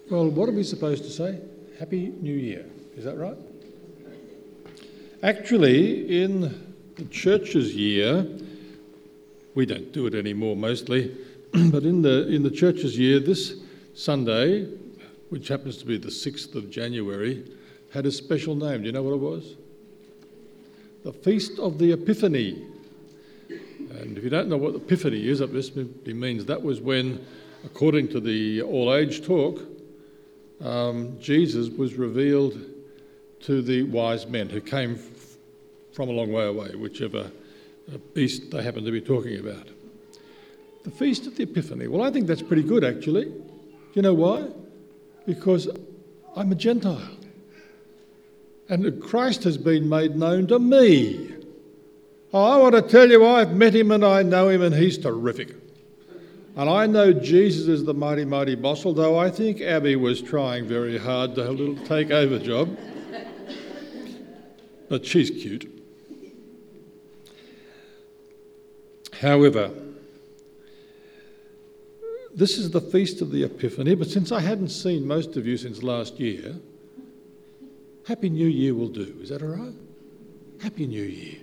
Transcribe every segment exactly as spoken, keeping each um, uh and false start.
Well, what are we supposed to say? Happy New Year. Is that right? Actually, in the church's year, we don't do it anymore mostly, but in the in the church's year, this Sunday, which happens to be the sixth of January, had a special name. Do you know what it was? The Feast of the Epiphany. And if you don't know what Epiphany is, it simply means that was when, according to the all-age talk, um, Jesus was revealed to the wise men who came f- from a long way away, whichever uh, beast they happen to be talking about. The Feast of the Epiphany. Well, I think that's pretty good, actually. Do you know why? Because I'm a Gentile. And Christ has been made known to me. Oh, I want to tell you, I've met him and I know him and he's terrific. And I know Jesus is the mighty, mighty boss, although I think Abby was trying very hard to have a little takeover job. But she's cute. However, this is the Feast of the Epiphany, but since I hadn't seen most of you since last year, Happy New Year will do. Is that all right? Happy New Year.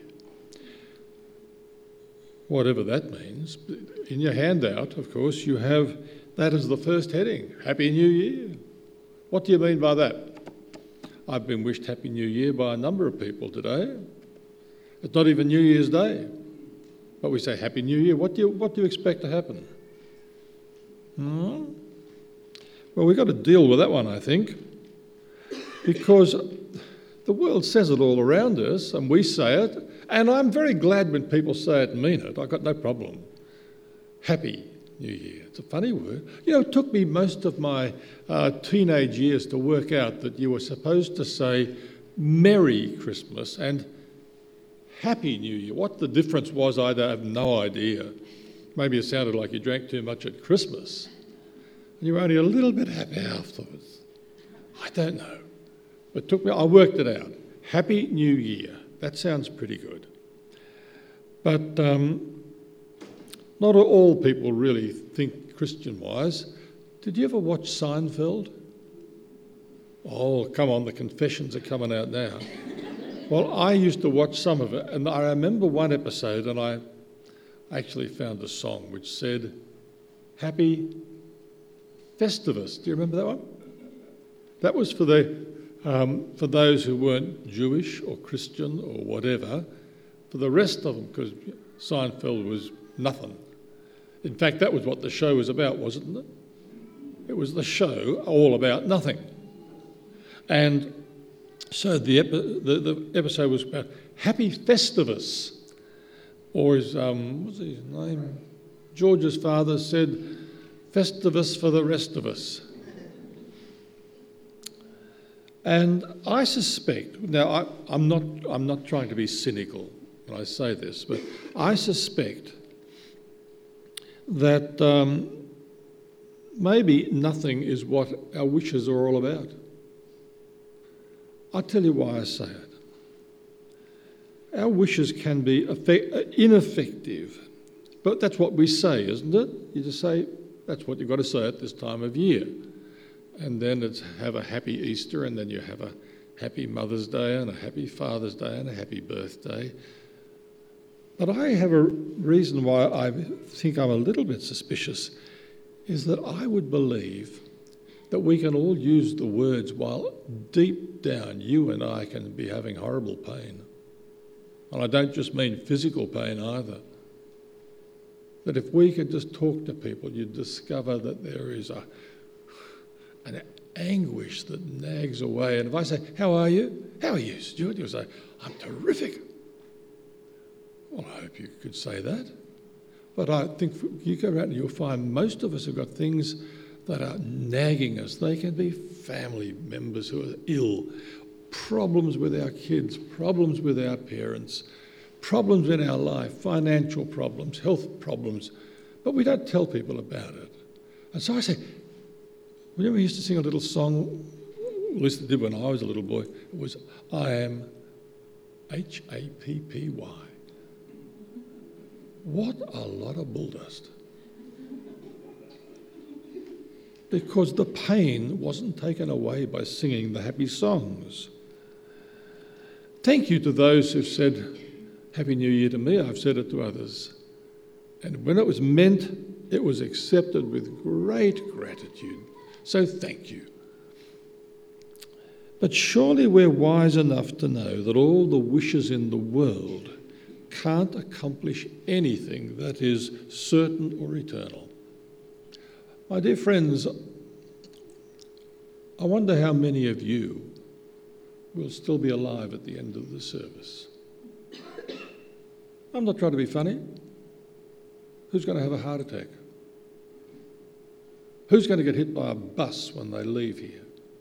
Whatever that means. In your handout, of course, you have that as the first heading. Happy New Year. What do you mean by that? I've been wished Happy New Year by a number of people today. It's not even New Year's Day. But we say Happy New Year. What do you, what do you expect to happen? Hmm? Well, we've got to deal with that one, I think, because the world says it all around us and we say it, and I'm very glad when people say it and mean it. I've got no problem. Happy New Year. It's a funny word. You know, it took me most of my uh, teenage years to work out that you were supposed to say Merry Christmas and Happy New Year. What the difference was, I have no idea. Maybe it sounded like you drank too much at Christmas and you were only a little bit happy afterwards. I don't know. But it took me, I worked it out. Happy New Year. That sounds pretty good. But um, not all people really think Christian-wise. Did you ever watch Seinfeld? Oh, come on, the confessions are coming out now. Well, I used to watch some of it, and I remember one episode, and I actually found a song which said, Happy Festivus. Do you remember that one? That was for the um, for those who weren't Jewish or Christian or whatever. For the rest of them, because Seinfeld was nothing. In fact, that was what the show was about, wasn't it? It was the show all about nothing. And so the, epi- the, the episode was about Happy Festivus, or his, um, what's his name? George's father said, Festivus for the rest of us. And I suspect, now I, I'm not I'm not trying to be cynical when I say this, but I suspect that um, maybe nothing is what our wishes are all about. I'll tell you why I say it. Our wishes can be effect- ineffective, but that's what we say, isn't it? You just say, that's what you've got to say at this time of year. And then it's have a happy Easter, and then you have a happy Mother's Day and a happy Father's Day and a happy birthday. But I have a reason why I think I'm a little bit suspicious, is that I would believe that we can all use the words while deep down you and I can be having horrible pain. And I don't just mean physical pain either. That if we could just talk to people, you'd discover that there is a an anguish that nags away. And if I say, how are you? How are you, Stuart? You'll say, I'm terrific. Well, I hope you could say that. But I think you go around and you'll find most of us have got things that are nagging us. They can be family members who are ill, problems with our kids, problems with our parents, problems in our life, financial problems, health problems, but we don't tell people about it. And so I say, remember we used to sing a little song, at least I did when I was a little boy, it was, I am H A P P Y. What a lot of bull dust. because the pain wasn't taken away by singing the happy songs. Thank you to those who've said Happy New Year to me. I've said it to others. And when it was meant, it was accepted with great gratitude. So thank you. But surely we're wise enough to know that all the wishes in the world can't accomplish anything that is certain or eternal. My dear friends, I wonder how many of you will still be alive at the end of the service. I'm not trying to be funny. Who's going to have a heart attack? Who's going to get hit by a bus when they leave here?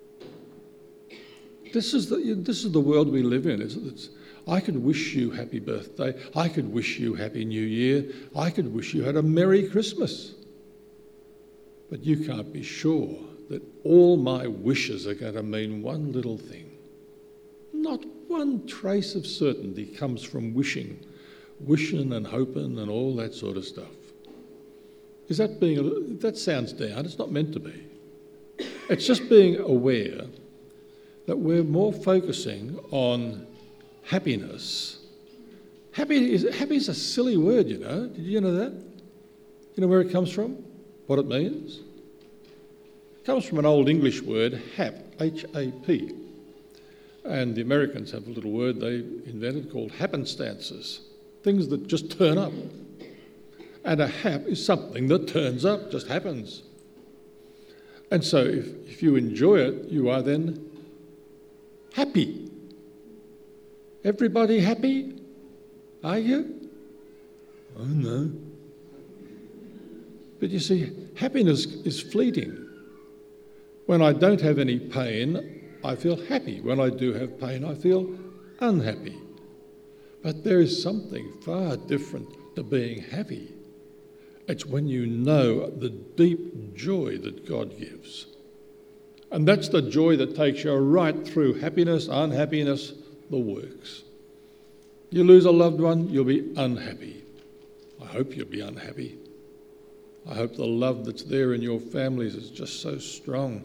This is the, this is the world we live in. It's, it's, I could wish you happy birthday. I could wish you happy new year. I could wish you had a Merry Christmas. But you can't be sure that all my wishes are going to mean one little thing. Not one trace of certainty comes from wishing, wishing and hoping and all that sort of stuff. Is that being, a, that sounds down, it's not meant to be. It's just being aware that we're more focusing on happiness. Happy is, happy is a silly word, you know. Did you know that? You know where it comes from? What it means? It comes from an old English word, hap, H A P. And the Americans have a little word they invented called happenstances, things that just turn up. And a hap is something that turns up, just happens. And so if, if you enjoy it, you are then happy. Everybody happy? Are you? Oh, no. But you see, happiness is fleeting. When I don't have any pain, I feel happy. When I do have pain, I feel unhappy. But there is something far different to being happy. It's when you know the deep joy that God gives. And that's the joy that takes you right through happiness, unhappiness, the works. You lose a loved one, you'll be unhappy. I hope you'll be unhappy. I hope the love that's there in your families is just so strong.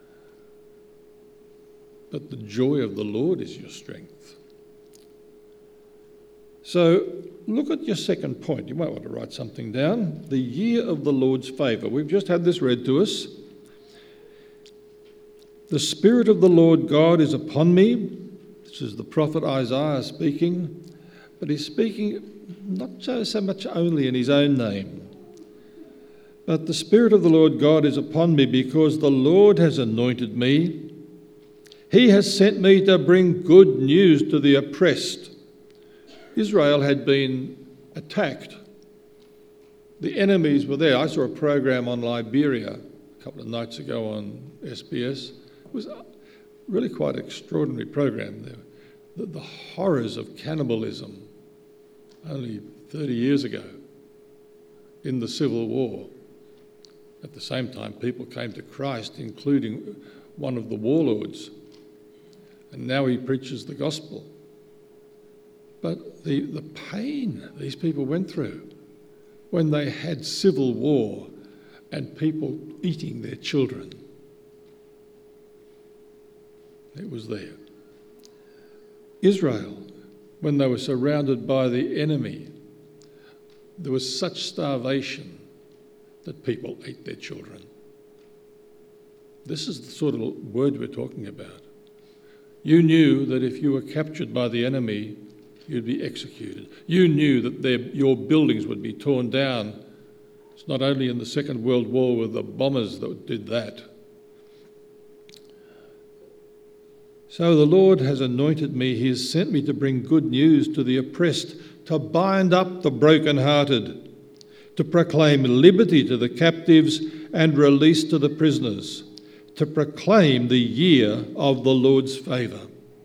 But the joy of the Lord is your strength. So look at your second point. You might want to write something down. The year of the Lord's favour. We've just had this read to us. The Spirit of the Lord God is upon me. This is the prophet Isaiah speaking. But he's speaking not so, so much only in his own name. But the Spirit of the Lord God is upon me because the Lord has anointed me. He has sent me to bring good news to the oppressed. Israel had been attacked. The enemies were there. I saw a program on Liberia a couple of nights ago on S B S. It was really quite an extraordinary program there. The, the horrors of cannibalism only thirty years ago in the Civil War. At the same time, people came to Christ, including one of the warlords. And now he preaches the gospel. But the, the pain these people went through when they had civil war and people eating their children, it was there. Israel, when they were surrounded by the enemy, there was such starvation that people ate their children. This is the sort of word we're talking about. You knew that if you were captured by the enemy, you'd be executed. You knew that their, your buildings would be torn down. It's not only in the Second World War with the bombers that did that. So the Lord has anointed me. He has sent me to bring good news to the oppressed, to bind up the brokenhearted, to proclaim liberty to the captives and release to the prisoners, to proclaim the year of the Lord's favour.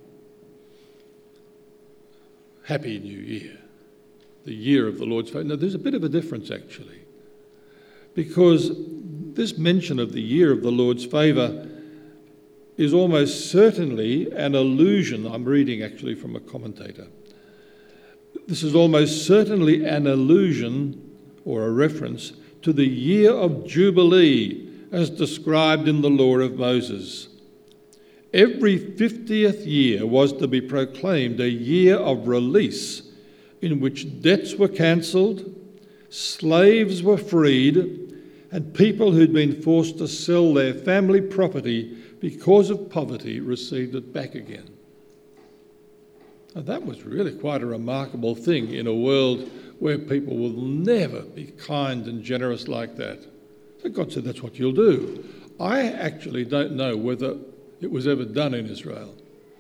Happy New Year, the year of the Lord's favour. Now, there's a bit of a difference, actually, because this mention of the year of the Lord's favour is almost certainly an allusion. I'm reading, actually, from a commentator. This is almost certainly an allusion or a reference to the year of Jubilee as described in the law of Moses. Every fiftieth year was to be proclaimed a year of release in which debts were cancelled, slaves were freed, and people who'd been forced to sell their family property because of poverty received it back again. Now, that was really quite a remarkable thing in a world where people will never be kind and generous like that. So God said, that's what you'll do. I actually don't know whether it was ever done in Israel.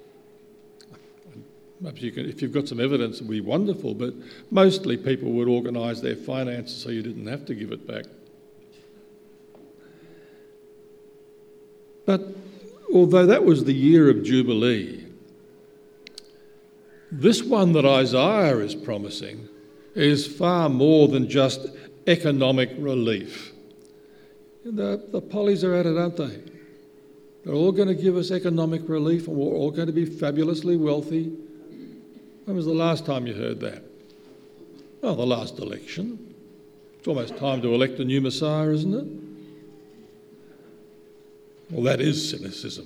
Perhaps you can, if you've got some evidence, it would be wonderful, but mostly people would organise their finances so you didn't have to give it back. But although that was the year of Jubilee, this one that Isaiah is promising is far more than just economic relief. The, the pollies are at it, aren't they? They're all going to give us economic relief and we're all going to be fabulously wealthy. When was the last time you heard that? Oh, the last election. It's almost time to elect a new Messiah, isn't it? Well, that is cynicism.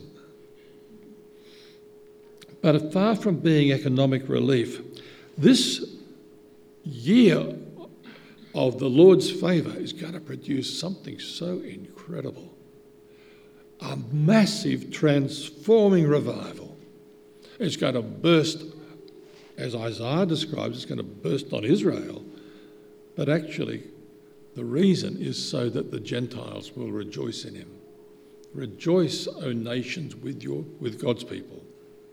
But far from being economic relief, this year of the Lord's favour is going to produce something so incredible. A massive transforming revival. It's going to burst, as Isaiah describes, it's going to burst on Israel. But actually, the reason is so that the Gentiles will rejoice in him. Rejoice, O nations, with your with God's people.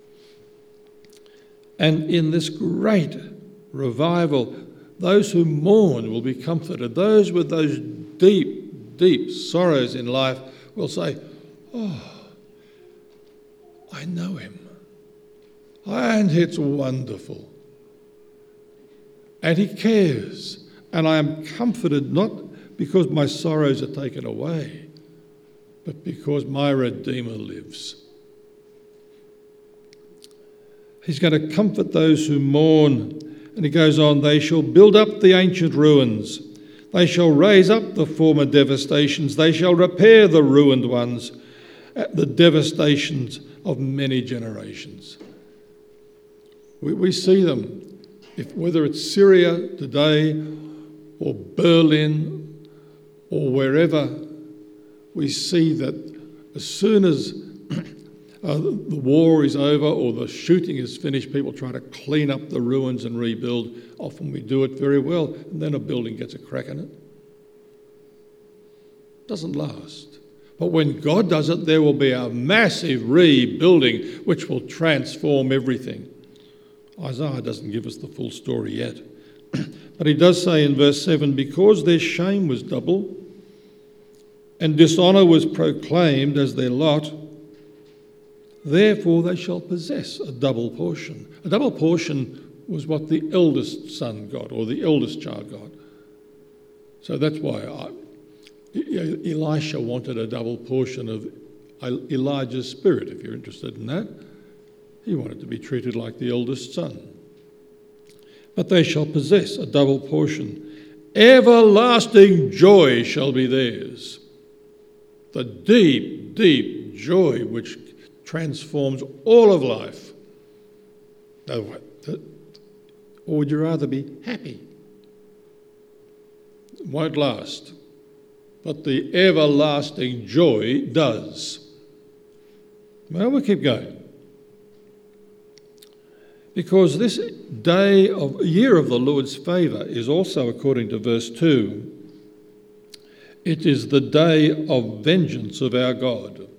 And in this great revival, those who mourn will be comforted. Those with those deep, deep sorrows in life will say, oh, I know him. And it's wonderful. And he cares. And I am comforted not because my sorrows are taken away, but because my Redeemer lives. He's going to comfort those who mourn. And he goes on, they shall build up the ancient ruins. They shall raise up the former devastations. They shall repair the ruined ones, the devastations of many generations. We, we see them, if, whether it's Syria today or Berlin or wherever, we see that as soon as uh, the war is over or the shooting is finished, people try to clean up the ruins and rebuild. Often we do it very well, and then a building gets a crack in it. Doesn't last. But when God does it, there will be a massive rebuilding which will transform everything. Isaiah doesn't give us the full story yet. But he does say in verse seven, because their shame was double and dishonour was proclaimed as their lot, therefore they shall possess a double portion. A double portion was what the eldest son got, or the eldest child got. So that's why I, Elisha wanted a double portion of Elijah's spirit, if you're interested in that. He wanted to be treated like the eldest son. But they shall possess a double portion. Everlasting joy shall be theirs. The deep, deep joy which transforms all of life. Or would you rather be happy? It won't last. But the everlasting joy does. Well, we'll keep going. Because this day of year of the Lord's favour is also, according to verse two, it is the day of vengeance of our God.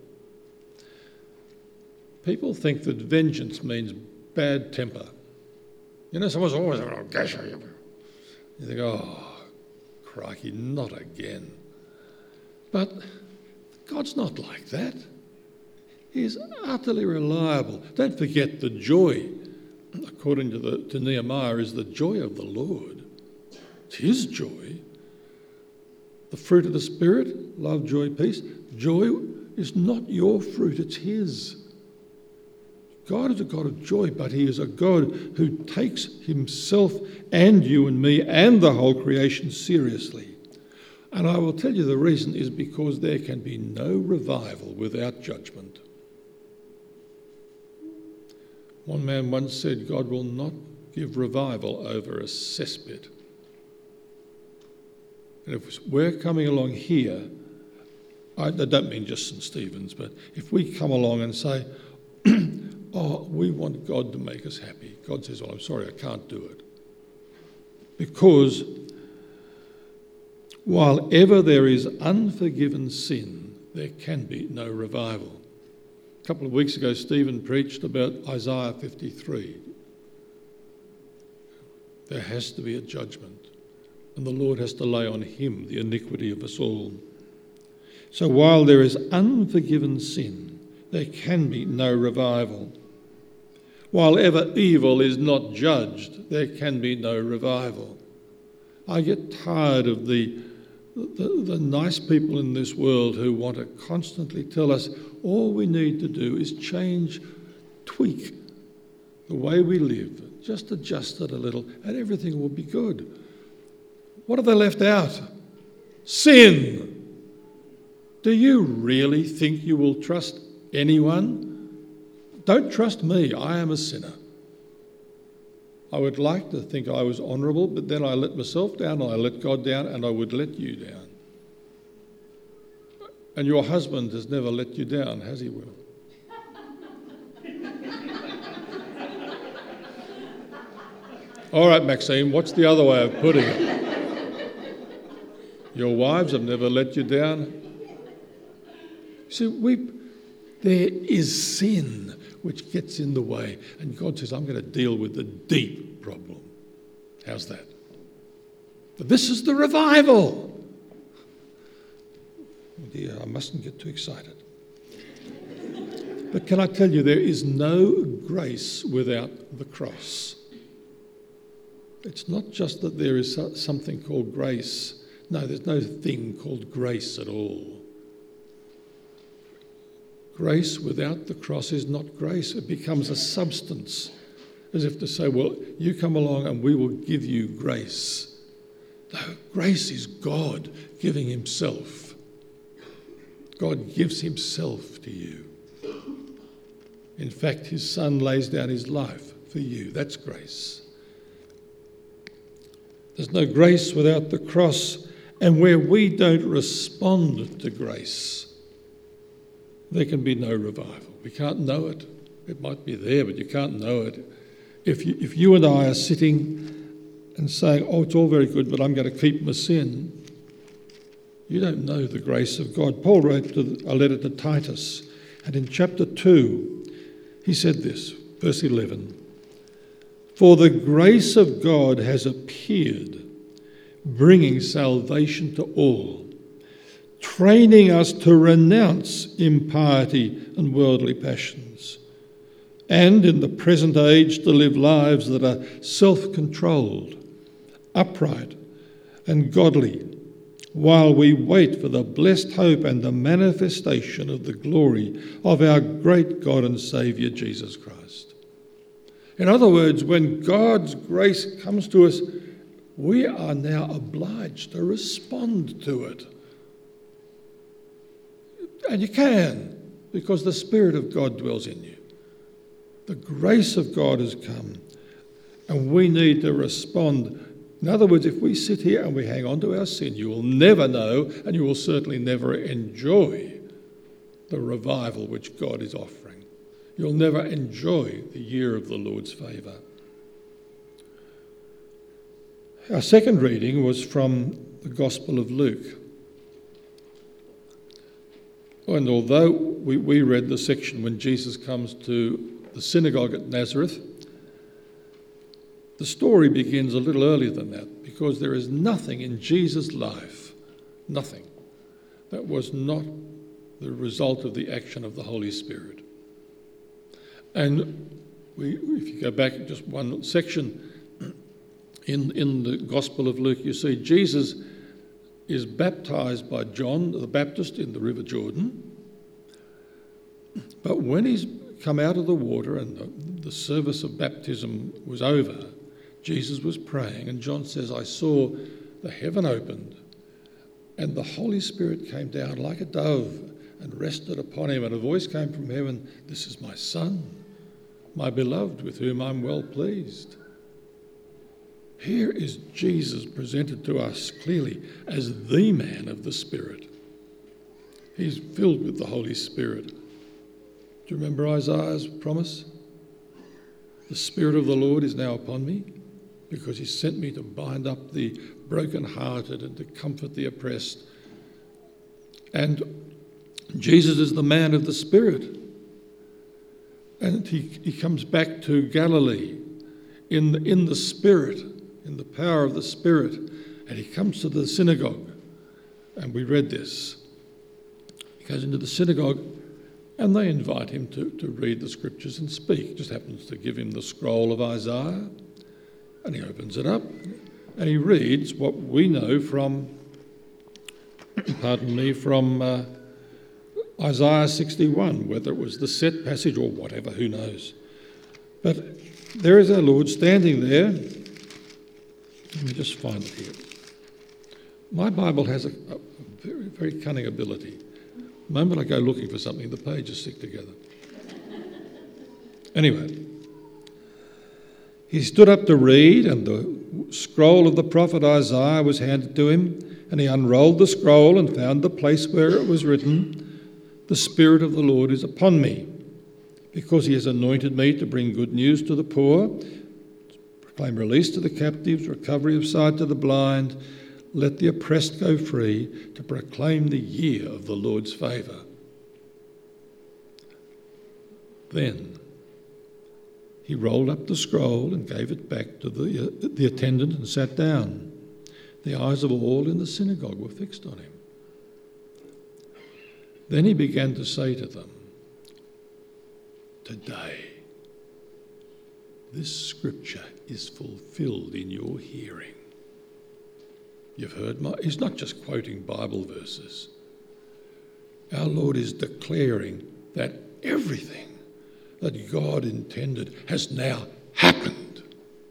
People think that vengeance means bad temper. You know, someone's always going, oh, gosh, you think, oh, crikey, not again. But God's not like that. He's utterly reliable. Don't forget the joy, according to, the, to Nehemiah, is the joy of the Lord. It's his joy. The fruit of the Spirit, love, joy, peace. Joy is not your fruit, it's his. God is a God of joy, but he is a God who takes himself and you and me and the whole creation seriously. And I will tell you the reason is because there can be no revival without judgment. One man once said, God will not give revival over a cesspit. And if we're coming along here, I, I don't mean just St Stephen's, but if we come along and say, oh, we want God to make us happy. God says, well, I'm sorry, I can't do it. Because while ever there is unforgiven sin, there can be no revival. A couple of weeks ago, Stephen preached about Isaiah fifty-three. There has to be a judgment, and the Lord has to lay on him the iniquity of us all. So while there is unforgiven sin, there can be no revival. While ever evil is not judged, there can be no revival. I get tired of the, the, the nice people in this world who want to constantly tell us all we need to do is change, tweak the way we live, just adjust it a little, and everything will be good. What have they left out? Sin. Do you really think you will trust anyone? Don't trust me, I am a sinner. I would like to think I was honourable, but then I let myself down, I let God down, and I would let you down. And your husband has never let you down, has he, Will? All right, Maxine, what's the other way of putting it? Your wives have never let you down. See, we, there is sin which gets in the way, and God says, I'm going to deal with the deep problem. How's that? But this is the revival. Oh dear, I mustn't get too excited. But can I tell you, there is no grace without the cross. It's not just that there is something called grace. No, there's no thing called grace at all. Grace without the cross is not grace. It becomes a substance, as if to say, well, you come along and we will give you grace. No, grace is God giving himself. God gives himself to you. In fact, his son lays down his life for you. That's grace. There's no grace without the cross, and where we don't respond to grace, there can be no revival. We can't know it. It might be there, but you can't know it. If you, if you and I are sitting and saying, oh, it's all very good, but I'm going to keep my sin, you don't know the grace of God. Paul wrote a letter to Titus, and in chapter two, he said this, verse eleven, for the grace of God has appeared, bringing salvation to all, training us to renounce impiety and worldly passions, and in the present age to live lives that are self-controlled, upright and godly, while we wait for the blessed hope and the manifestation of the glory of our great God and Saviour, Jesus Christ. In other words, when God's grace comes to us, we are now obliged to respond to it. And you can, because the Spirit of God dwells in you. The grace of God has come, and we need to respond. In other words, if we sit here and we hang on to our sin, you will never know, and you will certainly never enjoy the revival which God is offering. You'll never enjoy the year of the Lord's favour. Our second reading was from the Gospel of Luke. And although we, we read the section when Jesus comes to the synagogue at Nazareth, the story begins a little earlier than that, because there is nothing in Jesus' life, nothing, that was not the result of the action of the Holy Spirit. And we, if you go back just one section, in, in the Gospel of Luke, you see Jesus is baptised by John the Baptist in the River Jordan. But when he's come out of the water and the, the service of baptism was over, Jesus was praying, and John says, I saw the heaven opened And the Holy Spirit came down like a dove and rested upon him, and a voice came from heaven, "This is my Son, my beloved, with whom I'm well pleased." Here is Jesus presented to us clearly as the man of the Spirit. He's filled with the Holy Spirit. Do you remember Isaiah's promise? "The Spirit of the Lord is now upon me, because he sent me to bind up the brokenhearted and to comfort the oppressed." And Jesus is the man of the Spirit. And he, he comes back to Galilee in the, in the Spirit, in the power of the Spirit. And he comes to the synagogue. And we read this. He goes into the synagogue and they invite him to, to read the scriptures and speak. Just happens to give him the scroll of Isaiah. And he opens it up and he reads what we know from, pardon me, from uh, Isaiah sixty-one, whether it was the set passage or whatever, who knows. But there is our Lord standing there. Let me just find it here. My Bible has a, a very, very cunning ability. The moment I go looking for something, the pages stick together. Anyway, he stood up to read, and the scroll of the prophet Isaiah was handed to him, and he unrolled the scroll and found the place where it was written, "The Spirit of the Lord is upon me, because he has anointed me to bring good news to the poor, to proclaim release to the captives, recovery of sight to the blind, let the oppressed go free, to proclaim the year of the Lord's favour." Then he rolled up the scroll and gave it back to the, uh, the attendant and sat down. The eyes of all in the synagogue were fixed on him. Then he began to say to them, "Today, this scripture is fulfilled in your hearing." You've heard my... He's not just quoting Bible verses. Our Lord is declaring that everything that God intended has now happened.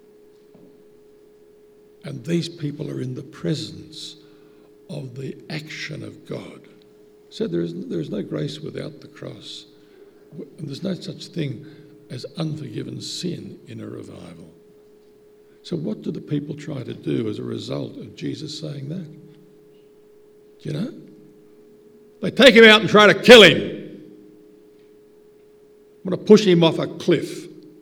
And these people are in the presence of the action of God. Said there is, there is no grace without the cross. And there's no such thing as unforgiven sin in a revival. So what do the people try to do as a result of Jesus saying that? Do you know? They take him out and try to kill him. Want to push him off a cliff.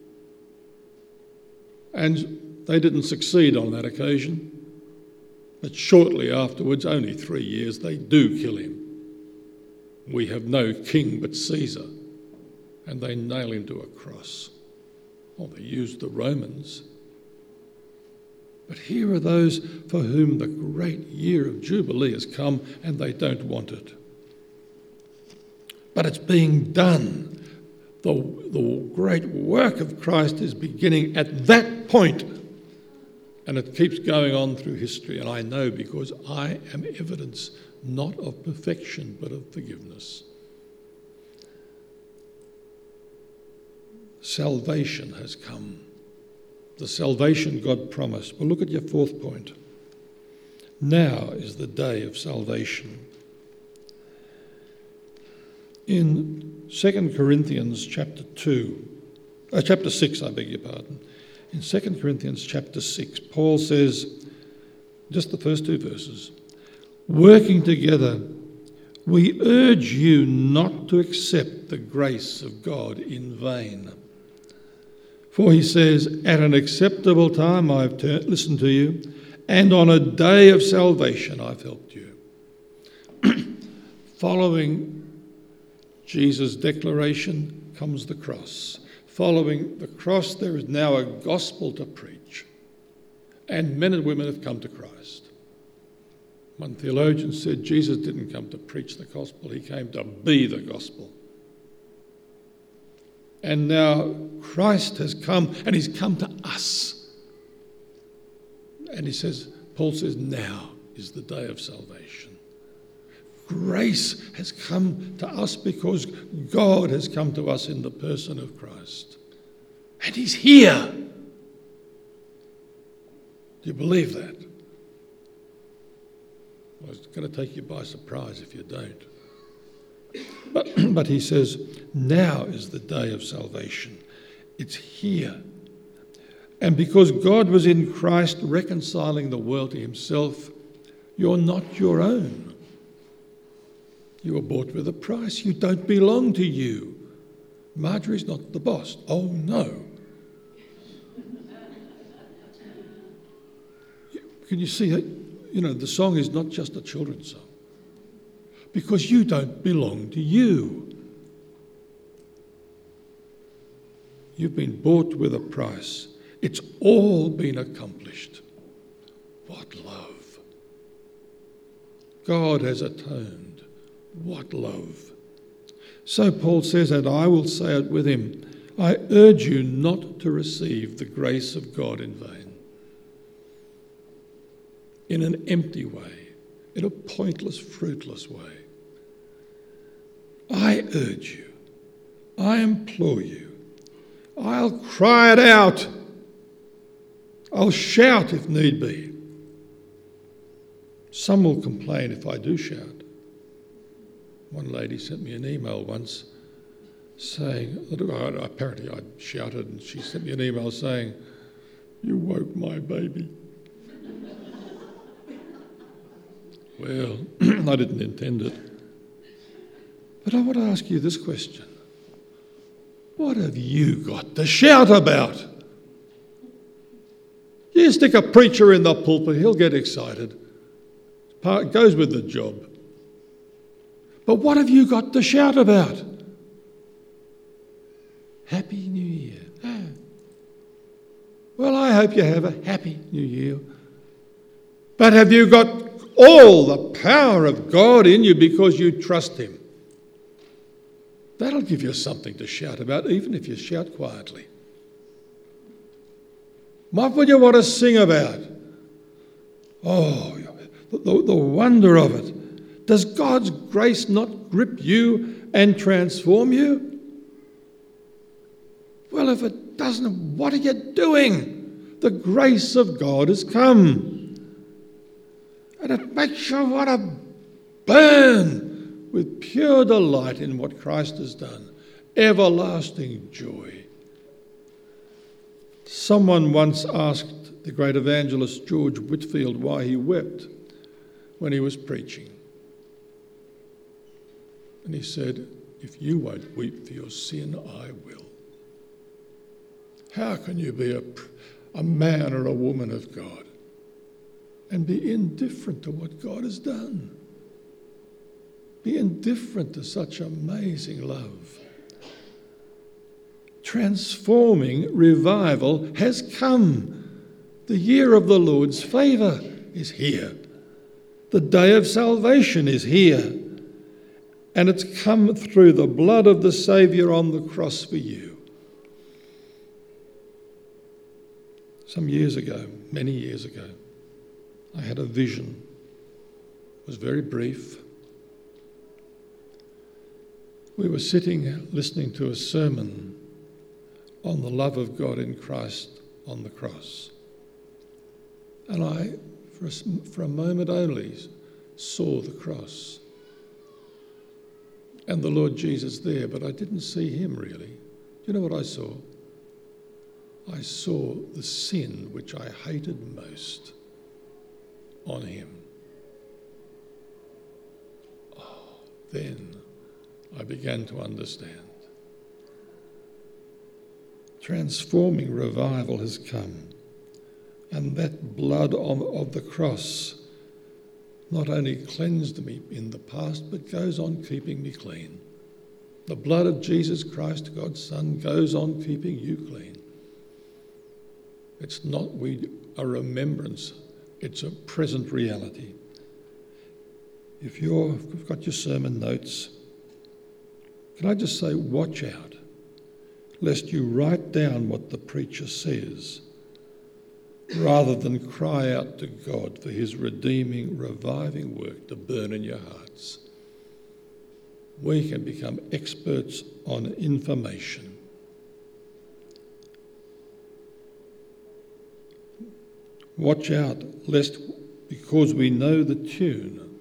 And they didn't succeed on that occasion. But shortly afterwards, only three years, they do kill him. "We have no king but Caesar." And they nail him to a cross. Well, they used the Romans. But here are those for whom the great year of Jubilee has come and they don't want it. But it's being done. The, the great work of Christ is beginning at that point, and it keeps going on through history. And I know because I am evidence not of perfection but of forgiveness. Salvation has come. The salvation God promised. Well, look at your fourth point. Now is the day of salvation. In Second Corinthians chapter two, uh, chapter six, I beg your pardon. In Second Corinthians chapter six, Paul says, just the first two verses, "Working together, we urge you not to accept the grace of God in vain. For he says, at an acceptable time I've ter- listened to you, and on a day of salvation I've helped you." Following Jesus' declaration comes the cross. Following the cross, there is now a gospel to preach. And men and women have come to Christ. One theologian said Jesus didn't come to preach the gospel, he came to be the gospel. And now Christ has come, and he's come to us. And he says, Paul says, now is the day of salvation. Grace has come to us because God has come to us in the person of Christ. And he's here. Do you believe that? Well, it's going to take you by surprise if you don't. But, but he says, now is the day of salvation. It's here. And because God was in Christ reconciling the world to himself, you're not your own. You were bought with a price. You don't belong to you. Marjorie's not the boss. Oh, no. Can you see, you know, the song is not just a children's song. Because you don't belong to you. You've been bought with a price. It's all been accomplished. What love. God has atoned. What love. So Paul says, and I will say it with him, I urge you not to receive the grace of God in vain. In an empty way, in a pointless, fruitless way. I urge you, I implore you, I'll cry it out, I'll shout if need be. Some will complain if I do shout. One lady sent me an email once saying, apparently I shouted, and she sent me an email saying, you woke my baby. Well, I didn't intend it. But I want to ask you this question. What have you got to shout about? You stick a preacher in the pulpit, he'll get excited. It goes with the job. But what have you got to shout about? Happy New Year. Ah. Well, I hope you have a happy New Year. But have you got all the power of God in you because you trust him? That'll give you something to shout about, even if you shout quietly. What would you want to sing about? Oh, the, the wonder of it. Does God's grace not grip you and transform you? Well, if it doesn't, what are you doing? The grace of God has come. And it makes you want to burn with pure delight in what Christ has done. Everlasting joy. Someone once asked the great evangelist George Whitefield why he wept when he was preaching. And he said, if you won't weep for your sin, I will. How can you be a, a man or a woman of God and be indifferent to what God has done? Be indifferent to such amazing love. Transforming revival has come. The year of the Lord's favour is here. The day of salvation is here. And it's come through the blood of the Saviour on the cross for you. Some years ago, many years ago, I had a vision. It was very brief. We were sitting listening to a sermon on the love of God in Christ on the cross. And I, for a, for a moment only, saw the cross and the Lord Jesus there, but I didn't see him really. Do you know what I saw? I saw the sin which I hated most on him. Oh, then I began to understand. Transforming revival has come, and that blood of, of the cross not only cleansed me in the past, but goes on keeping me clean. The blood of Jesus Christ, God's Son, goes on keeping you clean. It's not we a remembrance, it's a present reality. If you're, if you've got your sermon notes, can I just say, watch out, lest you write down what the preacher says, rather than cry out to God for his redeeming, reviving work to burn in your hearts. We can become experts on information. Watch out, lest because we know the tune,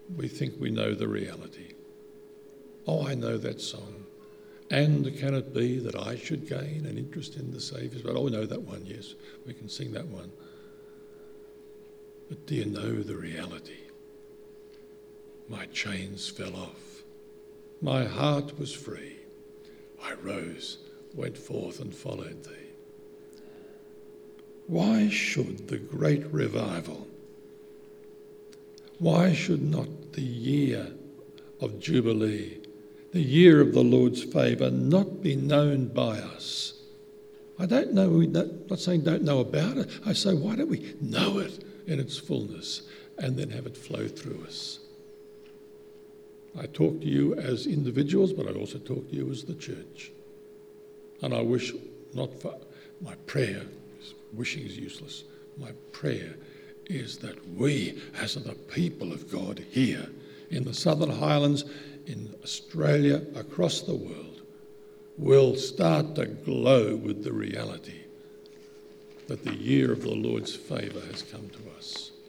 we think we know the reality. Oh, I know that song. And can it be that I should gain an interest in the Saviour's blood? Oh, we know that one, yes. We can sing that one. But do you know the reality? My chains fell off. My heart was free. I rose, went forth and followed thee. Why should the great revival, why should not the year of Jubilee, the year of the Lord's favour, not be known by us? I don't know, I'm not saying don't know about it. I say, why don't we know it in its fullness and then have it flow through us? I talk to you as individuals, but I also talk to you as the church. And I wish not for my prayer, wishing is useless. My prayer is that we, as the people of God here in the Southern Highlands, in Australia, across the world, will start to glow with the reality that the year of the Lord's favour has come to us.